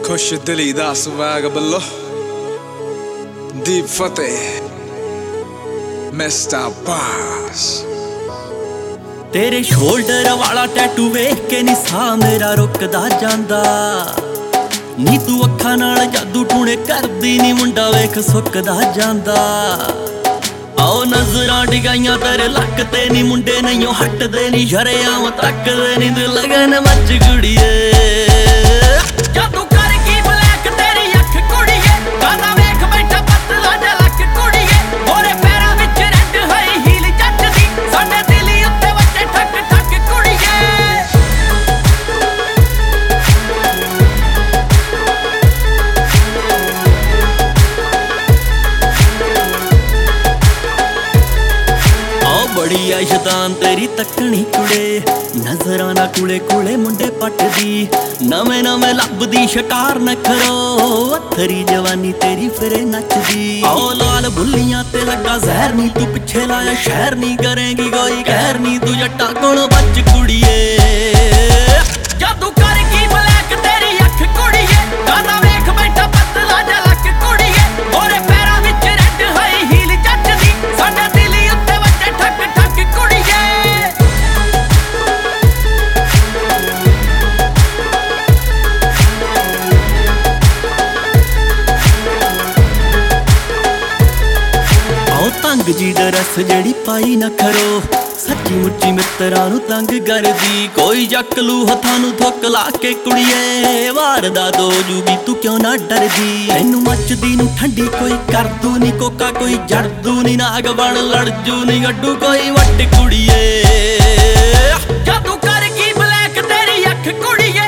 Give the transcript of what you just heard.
खुश दिली दा स्वैग बल्लो दीप फतेह मिस्टर बास। तेरे शोल्डर वाला टैटू वेख के नी साह मेरा रुकदा जांदा नी तू अखां नाल जादू टूणे करदी नी मुंडा वेख सुकदा जांदा। आओ नजरां डिगाइयां तेरे लक ते नी मुंडे नहीं हटदे नी शरेआम तकदे नी तू लगन मच कुड़िए जादू कर की ब्लैक तेरी अख कुड़िए गाना वेख बैठा पतला जा लक कुड़िए गोरे पैरां विच रेड होई हील जचदी साडे दिली उत्ते वच्चे ठक ठक कुड़िए। बड़ी आ शैतान तेरी तकनी कुड़े नजरां ना कुले कुले मुंडे पटदी नवें नवें लभदी शकार नखरो अथरी जवानी तेरी फिरे नचदी। आओ लाल बुल्लियां ते लगा जहर नी तू पिछे लाया शहर नी करेंगी कोई कहर नी तू जट्टा कोल बच कुड़िए जादू कर की ब्लैक तेरी अख कुड़िए गाना वेख बैठा पतला जा लक कुड़िए गोरे पैरां विच रेड होई हील जचदी साडे दिली उत्ते वच्चे ठक ठक कुड़िए। आओ तंग जी ड्रेस जेड़ी पाई ना खरो सच्ची मुच्ची मित्तरां नूं तंग करदी कोई जक लू हथां नूं थुक ला के कुड़िए वारदात हो जूगी तू क्यों ना डरदी तैनूं मचदी नूं ठंडी कोई करदू नी कोका कोई जड़दू नी नाग बण लड़जू नी गड्डू कोई वट कुड़िए जादू कर की ब्लैक तेरी अख कुड़िए